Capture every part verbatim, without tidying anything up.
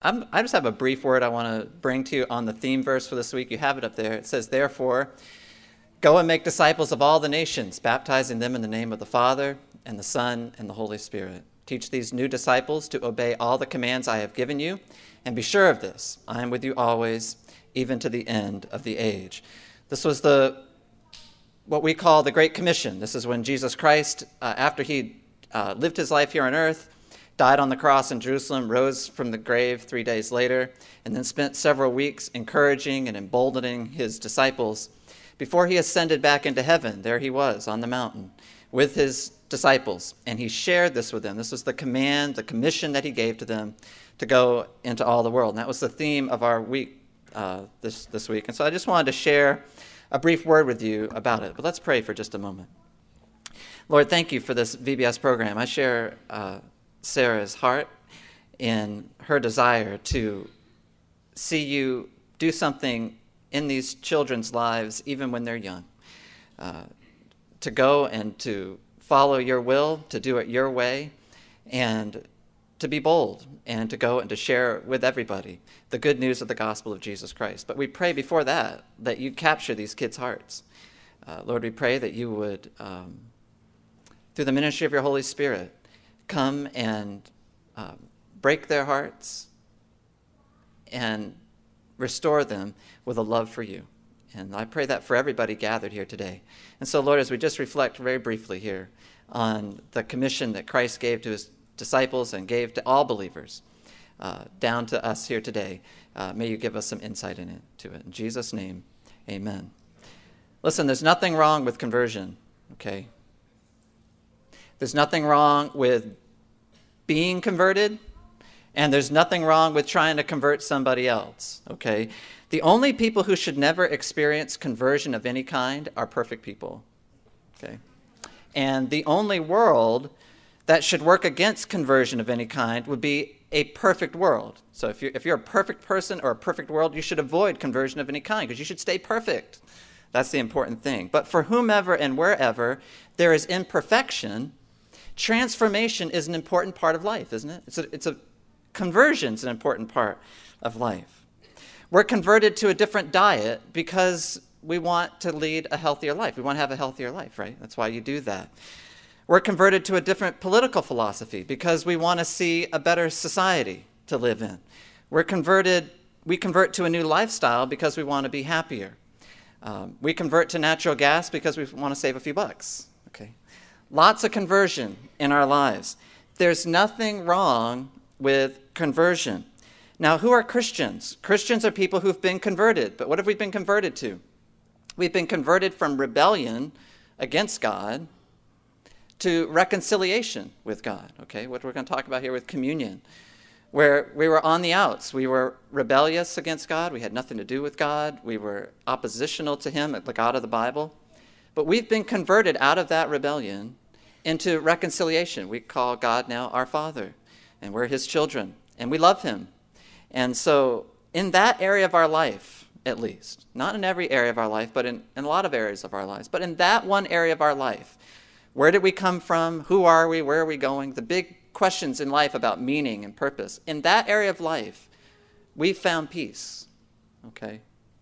I'm, I just have a brief word I want to bring to you on the theme verse for this week. You have it up there. It says, therefore, go and make disciples of all the nations, baptizing them in the name of the Father and the Son and the Holy Spirit. Teach these new disciples to obey all the commands I have given you, and be sure of this, I am with you always, even to the end of the age. This was the what we call the Great Commission. This is when Jesus Christ, uh, after he uh, lived his life here on earth, died on the cross in Jerusalem, rose from the grave three days later, and then spent several weeks encouraging and emboldening his disciples. Before he ascended back into heaven, there he was on the mountain with his disciples, and he shared this with them. This was the command, the commission that he gave to them to go into all the world. And that was the theme of our week uh, this, this week. And so I just wanted to share a brief word with you about it. But let's pray for just a moment. Lord, thank you for this V B S program. I share uh, Sarah's heart in her desire to see you do something in these children's lives, even when they're young, uh, to go and to follow your will, to do it your way, and to be bold, and to go and to share with everybody the good news of the gospel of Jesus Christ. But we pray before that, that you capture these kids' hearts. Uh, Lord, we pray that you would, um, through the ministry of your Holy Spirit, come and uh, break their hearts and restore them with a love for you. And I pray that for everybody gathered here today. And so, Lord, as we just reflect very briefly here on the commission that Christ gave to his disciples and gave to all believers, uh, down to us here today, uh, may you give us some insight in it, to it. In Jesus' name, amen. Listen, there's nothing wrong with conversion, okay? There's nothing wrong with being converted, and there's nothing wrong with trying to convert somebody else, okay? The only people who should never experience conversion of any kind are perfect people, okay? And the only world that should work against conversion of any kind would be a perfect world. So if you're, if you're a perfect person or a perfect world, you should avoid conversion of any kind because you should stay perfect. That's the important thing. But for whomever and wherever there is imperfection, transformation is an important part of life, isn't it? It's a, it's a conversion's an important part of life. We're converted to a different diet because we want to lead a healthier life. We want to have a healthier life, right? That's why you do that. We're converted to a different political philosophy because we want to see a better society to live in. We're converted, we convert to a new lifestyle because we want to be happier. Um, we convert to natural gas because we want to save a few bucks, okay? Lots of conversion in our lives. There's nothing wrong with conversion. Now, who are Christians? Christians are people who've been converted, but what have we been converted to? We've been converted from rebellion against God to reconciliation with God, okay? What we're going to talk about here with communion, where we were on the outs. We were rebellious against God. We had nothing to do with God. We were oppositional to him, the God of the Bible. But we've been converted out of that rebellion into reconciliation. We call God now our Father, and we're his children, and we love him. And so in that area of our life, at least, not in every area of our life, but in, in a lot of areas of our lives, but in that one area of our life, where did we come from? Who are we? Where are we going? The big questions in life about meaning and purpose. In that area of life, we've found peace, okay?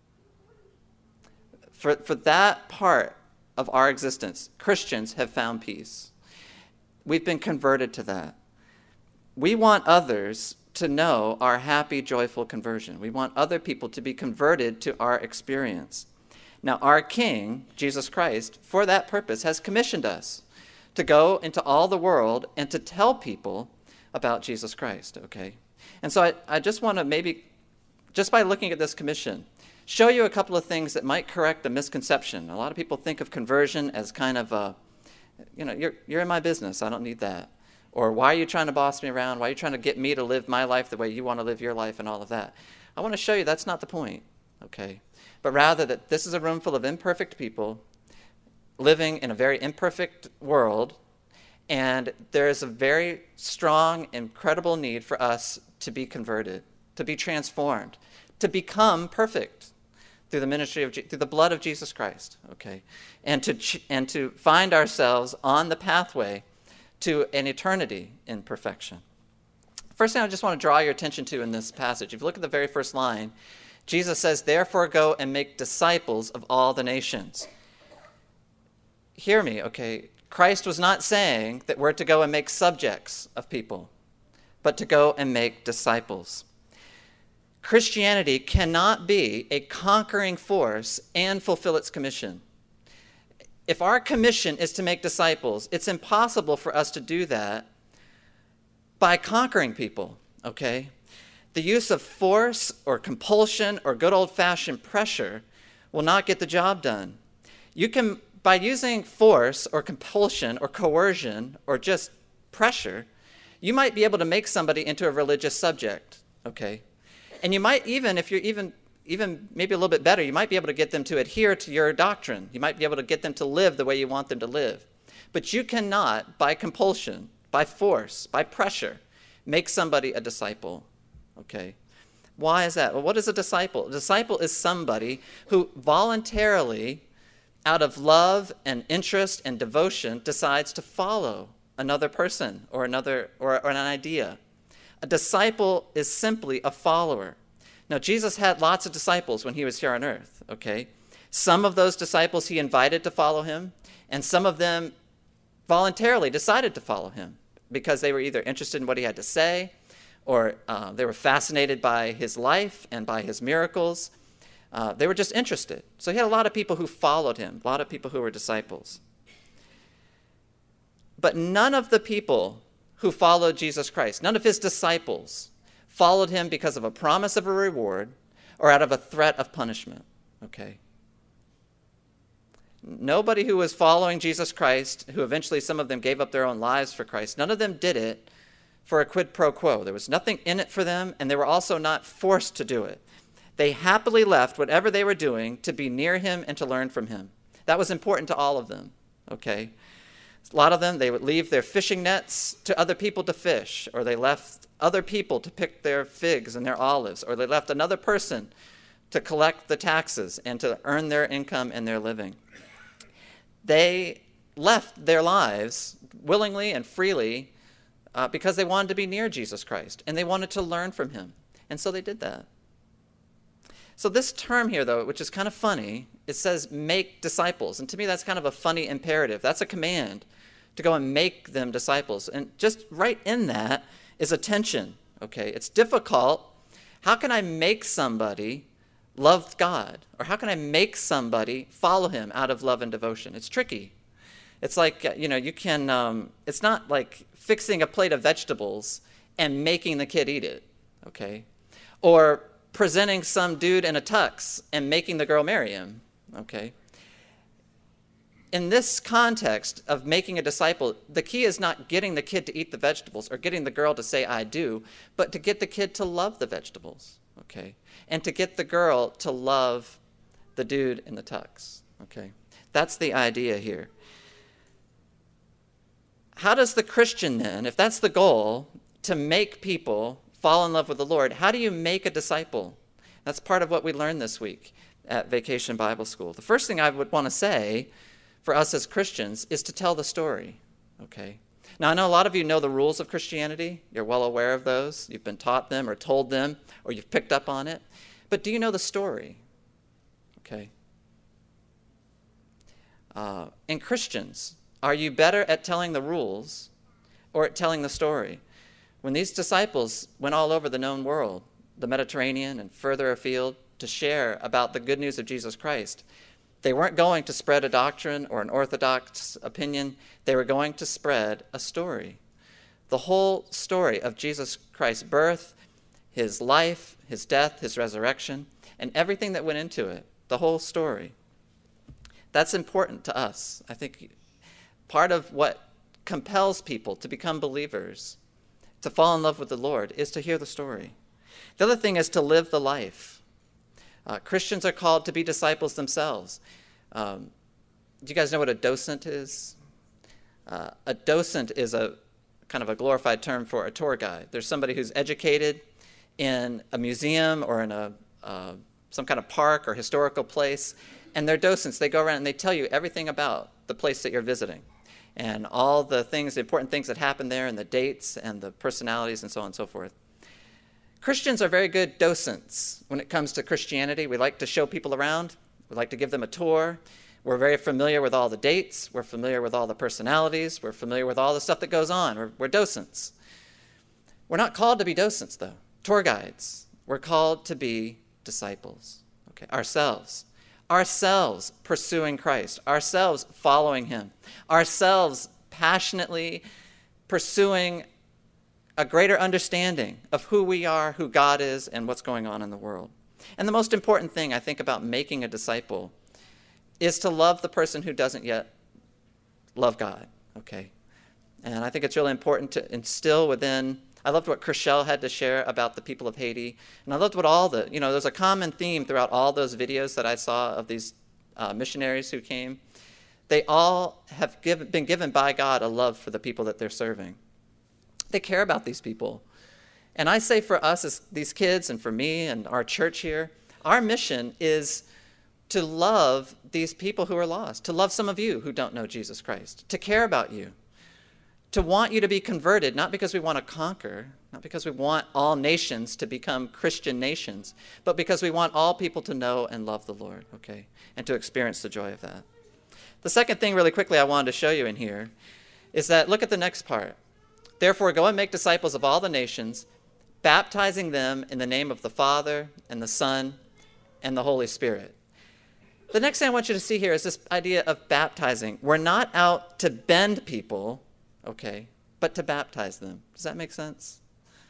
For, for that part of our existence, Christians have found peace. We've been converted to that. We want others to know our happy, joyful conversion. We want other people to be converted to our experience. Now, our King, Jesus Christ, for that purpose, has commissioned us to go into all the world and to tell people about Jesus Christ, okay? And so I, I just want to maybe, just by looking at this commission, show you a couple of things that might correct the misconception. A lot of people think of conversion as kind of a, you know, you're, you're in my business, I don't need that. Or why are you trying to boss me around? Why are you trying to get me to live my life the way you want to live your life and all of that? I want to show you that's not the point, okay? But rather that this is a room full of imperfect people living in a very imperfect world, and there is a very strong, incredible need for us to be converted, to be transformed, to become perfect through the ministry of, through the blood of Jesus Christ, okay? And to, ch- and to find ourselves on the pathway to an eternity in perfection. First thing I just want to draw your attention to in this passage, if you look at the very first line, Jesus says, therefore go and make disciples of all the nations. Hear me, okay? Christ was not saying that we're to go and make subjects of people, but to go and make disciples. Christianity cannot be a conquering force and fulfill its commission. If our commission is to make disciples, it's impossible for us to do that by conquering people, okay? The use of force or compulsion or good old-fashioned pressure will not get the job done. You can, by using force or compulsion or coercion or just pressure, you might be able to make somebody into a religious subject, okay? And you might even, if you're even, even maybe a little bit better, you might be able to get them to adhere to your doctrine. You might be able to get them to live the way you want them to live. But you cannot, by compulsion, by force, by pressure, make somebody a disciple, okay? Why is that? Well, what is a disciple? A disciple is somebody who voluntarily, out of love and interest and devotion, decides to follow another person or another or, or an idea. A disciple is simply a follower. Now, Jesus had lots of disciples when he was here on earth, okay? Some of those disciples he invited to follow him, and some of them voluntarily decided to follow him because they were either interested in what he had to say, or uh, they were fascinated by his life and by his miracles. Uh, they were just interested. So he had a lot of people who followed him, a lot of people who were disciples. But none of the people who followed Jesus Christ, none of his disciples, followed him because of a promise of a reward or out of a threat of punishment, okay? Nobody who was following Jesus Christ, who eventually some of them gave up their own lives for Christ, none of them did it for a quid pro quo. There was nothing in it for them, and they were also not forced to do it. They happily left whatever they were doing to be near him and to learn from him. That was important to all of them, okay? A lot of them, they would leave their fishing nets to other people to fish, or they left other people to pick their figs and their olives, or they left another person to collect the taxes and to earn their income and their living. They left their lives willingly and freely uh, because they wanted to be near Jesus Christ, and they wanted to learn from him, and so they did that. So this term here, though, which is kind of funny, it says make disciples, and to me that's kind of a funny imperative. That's a command to go and make them disciples. And just right in that is a tension, okay? It's difficult. How can I make somebody love God? Or how can I make somebody follow him out of love and devotion? It's tricky. It's like, you know, you can, um, it's not like fixing a plate of vegetables and making the kid eat it, okay? Or presenting some dude in a tux and making the girl marry him, okay? In this context of making a disciple, the key is not getting the kid to eat the vegetables or getting the girl to say, I do, but to get the kid to love the vegetables, okay? And to get the girl to love the dude in the tux, okay? That's the idea here. How does the Christian then, if that's the goal, to make people fall in love with the Lord, how do you make a disciple? That's part of what we learned this week at Vacation Bible School. The first thing I would want to say for us as Christians is to tell the story, okay? Now, I know a lot of you know the rules of Christianity. You're well aware of those. You've been taught them or told them, or you've picked up on it. But do you know the story, okay? Uh, and Christians, are you better at telling the rules or at telling the story? When these disciples went all over the known world, the Mediterranean and further afield, to share about the good news of Jesus Christ, they weren't going to spread a doctrine or an orthodox opinion. They were going to spread a story. The whole story of Jesus Christ's birth, his life, his death, his resurrection, and everything that went into it, the whole story. That's important to us. I think part of what compels people to become believers, to fall in love with the Lord, is to hear the story. The other thing is to live the life. Uh, Christians are called to be disciples themselves. Um, do you guys know what a docent is? Uh, a docent is a kind of a glorified term for a tour guide. There's somebody who's educated in a museum or in a uh, some kind of park or historical place, and they're docents. They go around and they tell you everything about the place that you're visiting. and all the things, the important things that happen there, and the dates and the personalities and so on and so forth. Christians are very good docents when it comes to Christianity. We like to show people around. We like to give them a tour. We're very familiar with all the dates. We're familiar with all the personalities. We're familiar with all the stuff that goes on. We're, we're docents. We're not called to be docents, though. Tour guides. We're called to be disciples. Okay, ourselves. Ourselves pursuing Christ. Ourselves following him. Ourselves passionately pursuing a greater understanding of who we are, who God is, and what's going on in the world. And the most important thing, I think, about making a disciple is to love the person who doesn't yet love God, okay? And I think it's really important to instill within, I loved what Kershel had to share about the people of Haiti, and I loved what all the, you know, there's a common theme throughout all those videos that I saw of these uh, missionaries who came. They all have given, been given by God a love for the people that they're serving. They care about these people. And I say for us as these kids and for me and our church here, our mission is to love these people who are lost, to love some of you who don't know Jesus Christ, to care about you, to want you to be converted, not because we want to conquer, not because we want all nations to become Christian nations, but because we want all people to know and love the Lord, okay, and to experience the joy of that. The second thing really quickly I wanted to show you in here is that, look at the next part. Therefore, go and make disciples of all the nations, baptizing them in the name of the Father and the Son and the Holy Spirit. The next thing I want you to see here is this idea of baptizing. We're not out to bend people, okay, but to baptize them. Does that make sense?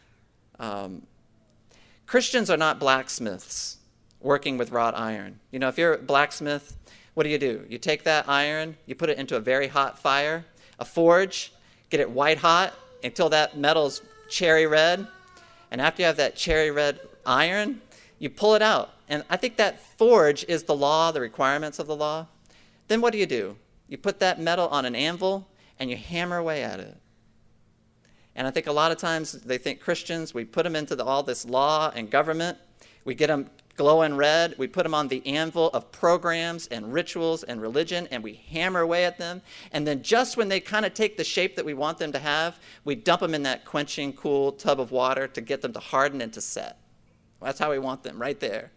Um, Christians are not blacksmiths working with wrought iron. You know, if you're a blacksmith, what do you do? You take that iron, you put it into a very hot fire, a forge, get it white hot until that metal's cherry red. And after you have that cherry red iron, you pull it out. And I think that forge is the law, the requirements of the law. Then what do you do? You put that metal on an anvil and you hammer away at it. And I think a lot of times they think Christians, we put them into the, all this law and government. We get them glowing red. We put them on the anvil of programs and rituals and religion, and we hammer away at them. And then just when they kind of take the shape that we want them to have, we dump them in that quenching, cool tub of water to get them to harden and to set. Well, that's how we want them, right there.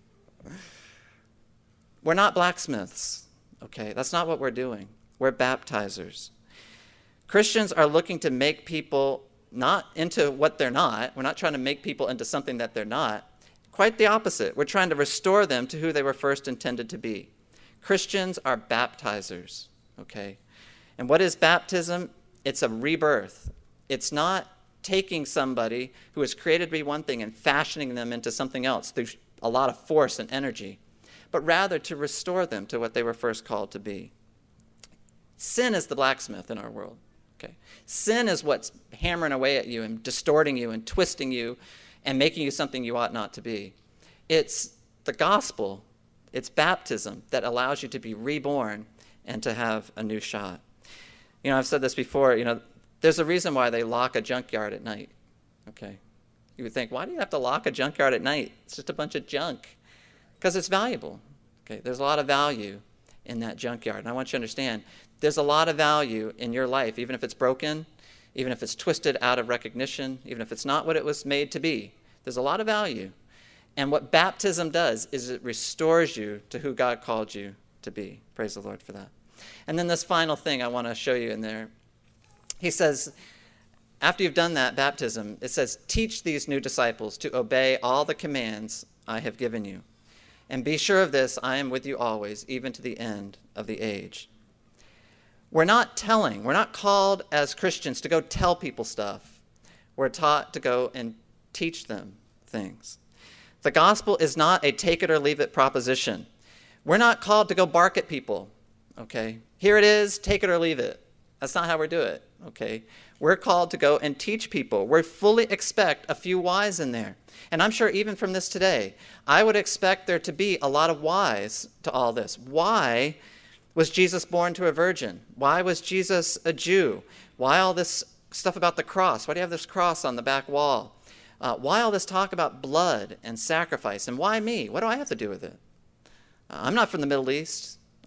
We're not blacksmiths, okay? That's not what we're doing. We're baptizers. Christians are looking to make people not into what they're not. We're not trying to make people into something that they're not. Quite the opposite. We're trying to restore them to who they were first intended to be. Christians are baptizers, okay? And what is baptism? It's a rebirth. It's not taking somebody who was created to be one thing and fashioning them into something else through a lot of force and energy, but rather to restore them to what they were first called to be. Sin is the blacksmith in our world, okay? Sin is what's hammering away at you and distorting you and twisting you and making you something you ought not to be. It's the gospel, it's baptism that allows you to be reborn and to have a new shot. You know, I've said this before, you know, there's a reason why they lock a junkyard at night, okay? You would think, why do you have to lock a junkyard at night? It's just a bunch of junk. Because it's valuable, okay? There's a lot of value in that junkyard. And I want you to understand, there's a lot of value in your life, even if it's broken, even if it's twisted out of recognition, even if it's not what it was made to be. There's a lot of value. And what baptism does is it restores you to who God called you to be. Praise the Lord for that. And then this final thing I want to show you in there. He says, after you've done that baptism, it says, teach these new disciples to obey all the commands I have given you. And be sure of this, I am with you always, even to the end of the age. We're not telling, we're not called as Christians to go tell people stuff. We're taught to go and teach them things. The gospel is not a take it or leave it proposition. We're not called to go bark at people, okay? Here it is, take it or leave it. That's not how we do it, okay? We're called to go and teach people. We fully expect a few whys in there. And I'm sure even from this today, I would expect there to be a lot of whys to all this. Why was Jesus born to a virgin? Why was Jesus a Jew? Why all this stuff about the cross? Why do you have this cross on the back wall? Uh, why all this talk about blood and sacrifice? And why me? What do I have to do with it? Uh, I'm not from the Middle East.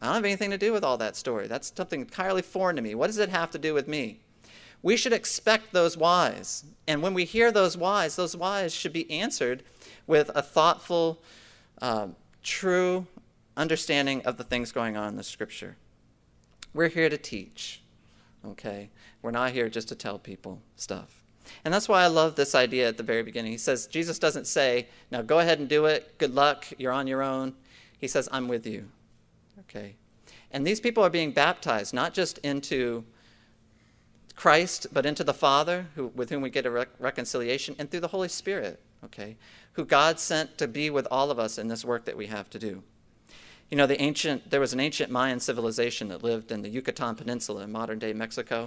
I don't have anything to do with all that story. That's something entirely foreign to me. What does it have to do with me? We should expect those whys. And when we hear those whys, those whys should be answered with a thoughtful, uh, true understanding of the things going on in the Scripture. We're here to teach, okay? We're not here just to tell people stuff. And that's why I love this idea at the very beginning. He says, Jesus doesn't say, now go ahead and do it. Good luck. You're on your own. He says, I'm with you, okay? And these people are being baptized, not just into Christ, but into the Father, who, with whom we get a rec- reconciliation, and through the Holy Spirit, okay, who God sent to be with all of us in this work that we have to do. You know, the ancient, there was an ancient Mayan civilization that lived in the Yucatan Peninsula in modern-day Mexico.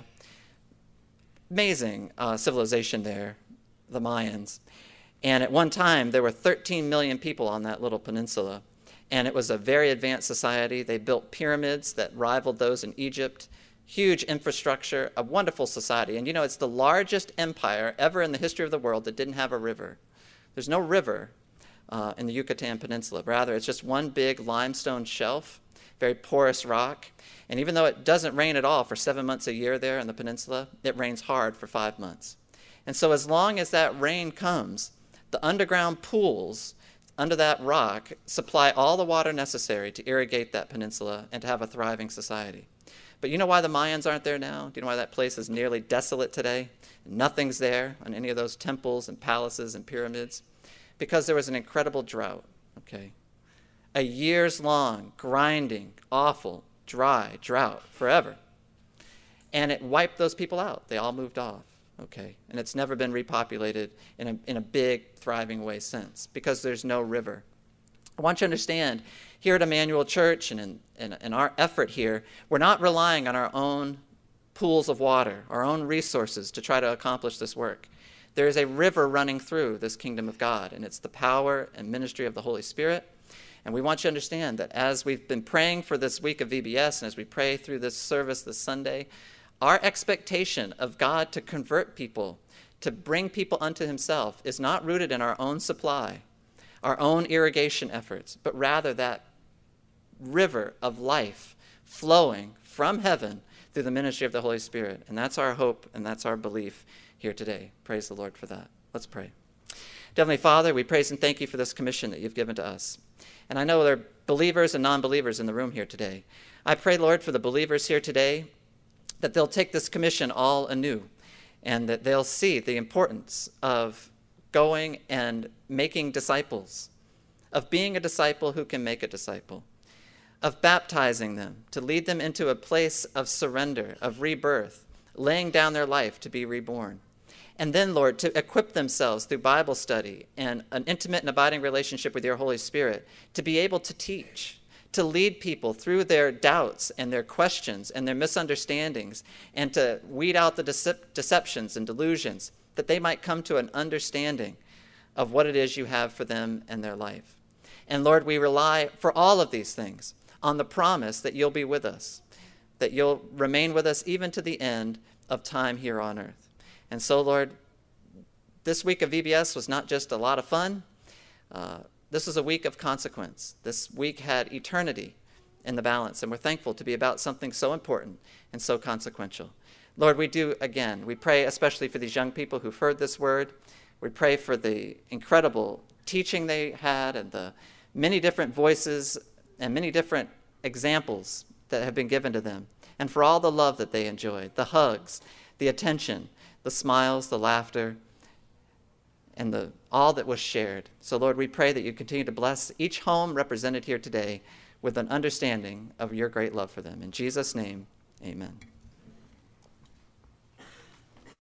Amazing uh, civilization there, the Mayans. And at one time, there were thirteen million people on that little peninsula. And it was a very advanced society. They built pyramids that rivaled those in Egypt. Huge infrastructure, a wonderful society. And you know, it's the largest empire ever in the history of the world that didn't have a river. There's no river uh, in the Yucatan Peninsula. Rather, it's just one big limestone shelf, very porous rock. And even though it doesn't rain at all for seven months a year there in the peninsula, it rains hard for five months. And so as long as that rain comes, the underground pools under that rock supply all the water necessary to irrigate that peninsula and to have a thriving society. But you know why the Mayans aren't there now? Do you know why that place is nearly desolate today? Nothing's there on any of those temples and palaces and pyramids. Because there was an incredible drought, okay? A years long, grinding, awful, dry drought forever. And it wiped those people out. They all moved off, okay? And it's never been repopulated in a, in a big, thriving way since because there's no river. I want you to understand, here at Emmanuel Church and in, in, in our effort here, we're not relying on our own pools of water, our own resources to try to accomplish this work. There is a river running through this kingdom of God, and it's the power and ministry of the Holy Spirit. And we want you to understand that as we've been praying for this week of V B S and as we pray through this service this Sunday, our expectation of God to convert people, to bring people unto himself, is not rooted in our own supply, our own irrigation efforts, but rather that river of life flowing from heaven through the ministry of the Holy Spirit. And that's our hope and that's our belief here today. Praise the Lord for that. Let's pray. Heavenly Father, we praise and thank you for this commission that you've given to us. And I know there are believers and non-believers in the room here today. I pray, Lord, for the believers here today, that they'll take this commission all anew and that they'll see the importance of going and making disciples, of being a disciple who can make a disciple, of baptizing them, to lead them into a place of surrender, of rebirth, laying down their life to be reborn. And then, Lord, to equip themselves through Bible study and an intimate and abiding relationship with your Holy Spirit to be able to teach, to lead people through their doubts and their questions and their misunderstandings, and to weed out the decep- deceptions and delusions, that they might come to an understanding of what it is you have for them and their life. And Lord, we rely for all of these things on the promise that you'll be with us, that you'll remain with us even to the end of time here on earth. And so, Lord, this week of V B S was not just a lot of fun. Uh, this was a week of consequence. This week had eternity in the balance, and we're thankful to be about something so important and so consequential. Lord, we do, again, we pray especially for these young people who've heard this word. We pray for the incredible teaching they had and the many different voices and many different examples that have been given to them, and for all the love that they enjoyed, the hugs, the attention, the smiles, the laughter, and the all that was shared. So, Lord, we pray that you continue to bless each home represented here today with an understanding of your great love for them. In Jesus' name, amen.